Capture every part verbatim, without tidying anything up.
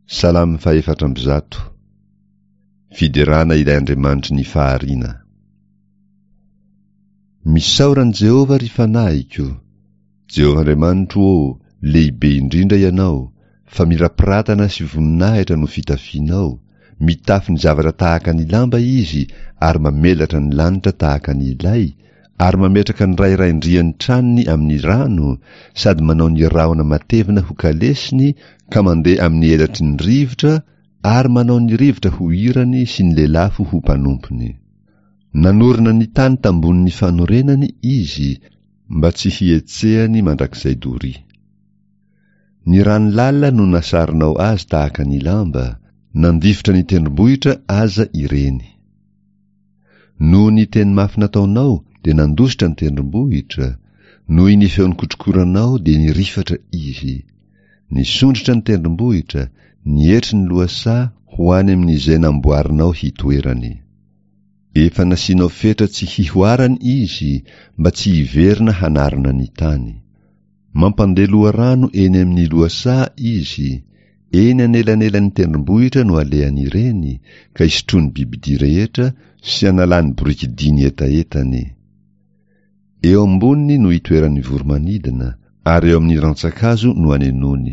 Salamy faefatra ambizato. Fiderana ilay Andriamanitry ny fahariana. Misaoran Jehova ry fanahiko. Jehova Andriamanitro ô, lehibe indrindra ianao, fa mirapiratana sy voninahitra no fitafianao. Mitafy ny zavatra tahaka ny lamba izy, ary mamelatra ny lanitra tahaka ny ilay, ary mametraka ny rairaindrian'ny tranony amin'ny rano, sady manao ny rahona matevina ho kalesiny, ka mandeha amin'ny elatry ny rivotra, ary manao ny rivotra ho irany sy ny lelafo ho mpanompony. Nanorina ny tany tambony fanorenany izy, mba tsy hietsehany mandrakizay dory. Ny ranolalina no nasarinao azy tahaka ny lamba, nandifotra ny tendrombohitra aza ireny. Noho ny teny mafy nataonao, dia nandositra ny tendrombohitra, noho ny feon'ny kotrokoranao dia nirifatra izy. Nisondritra ny tendrombohitra, nietry ny lohasaha ho any amin'izay namboarinao hitoerany. Efa nasianao fetra tsy hihoarany izy, mba tsy hiverina hanarana ny tany. Mampandeha loharano eny amin'ny lohasaha izy, eny anelanelan'ny tendrombohitra no alehany ireny, ka hisotrony bibidia rehetra sy analany borikidiny etaetany. Eo amboniny no hitoeran'ny voromanidina, ary eo amin'ny rantsakazo no anenony.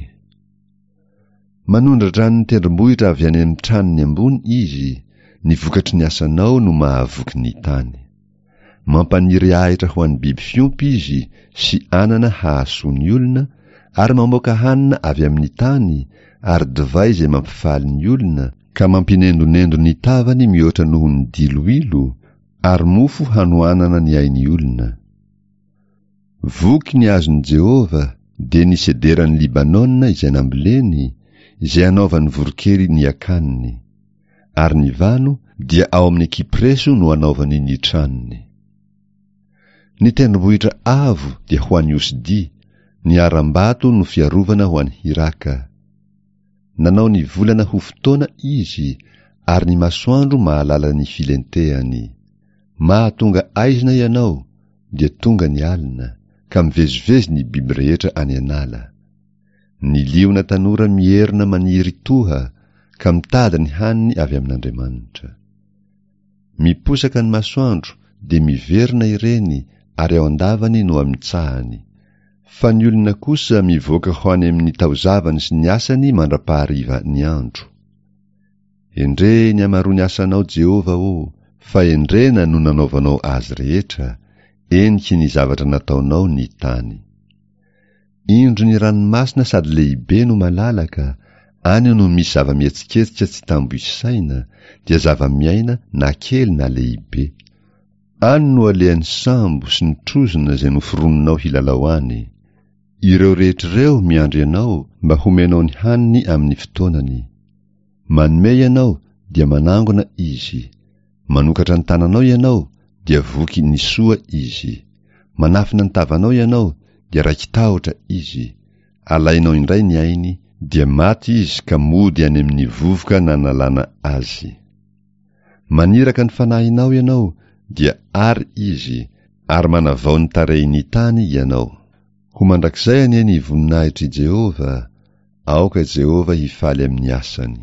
Manondratra ny tendrombohitra avy any amin'ny tranony ambony izy, ny vokatry ny asanao no mahavoky ny tany. Mampaniry ahitra ho an'ny biby fiompy izy sy anana hahasoany olona, ary mamoaka hanina avy amin'ny tany, ary divay izay mampifaly ny olona, ka mampinendonendo ny tavany mihoatra noho ny diloilo, ary mofo hanoanana ny ain'ny olona. Voky ny azon'i Jehova, dia ny sederan'ny Libanona izay namboleny, izay anaovan'ny vorokely ny akaniny, ary ny vano dia ao amin'ny kipreso no anaovany ny tranony. Ny tendrombohitra avo dia ho an'ny osidi, ny aram-bato no fiarovana ho an'ny hiraka. Nanao ny volana ho fotoana izy, ary ny masoandro mahalala ny filentehany. Mahatonga aizina ianao, dia tonga ny alina, ka mivezivezy ny biby rehetra any anala. Ny liona tanora mierina maniry toha, ka mitady ny haniny avy amin'Andriamanitra. Miposaka ny masoandro, dia miverina ireny, ary ao andavany no amitsahany. Fa ny olona kosa mivoaka ho any amin'ny taozavany sy ny asany mandra-pahariva ny andro. Endre ny amaro ny asanao Jehova o, fa endrena no nanaovanao azy rehetra, eniky ny zavatra nataonao ny tany. Indro ny ranomasina sady lehibe no malalaka, any no misy zava-mietsiketsika tsy tamboisaina, dia zava-miaina na kely na lehibe. Any no alehan'ny sambo sy ny trozona izay noforoninao hilalao any. Ireo rehetr'ireo miandry ianao mba homenao ny haniny amin'ny fotoanany. Manome ianao dia manangona izy. Manokatra ny tananao ianao dia voky ny soa izy. Manafina ny tavanao ianao dia raiki-tahotra izy. Alainao indray ny ainy dia maty izy ka mody any amin'ny vovoka nanalana azy. Maniraka ny fanahinao ianao dia ary izy, ary manavao ny tarehiny tany ianao. Ho mandrakizay any ny voninahitry Jehova, aoka Jehova hifaly amin'ny asany.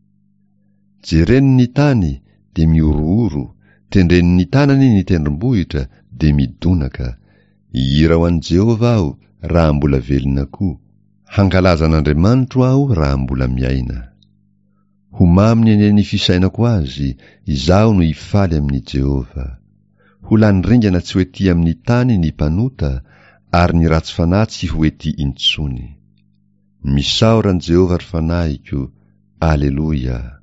Jereny ny tany dia miorooro, tendreny ny tanany ny tendrombohitra dia midonaka. Hihira ho an'i Jehova aho raha mbola velona koa, hankalaza an'Andriamanitro aho raha mbola miaina. Ho maminy eny ny fisainako azy, izaho no hifaly amin'ny Jehova. Ho lany ringana tsy hoety amin'ny tany ny mpanota, ary ny ratsy fanahy tsy hoety intsony. Misaoran Jehova ry fanahiko. Aleluia.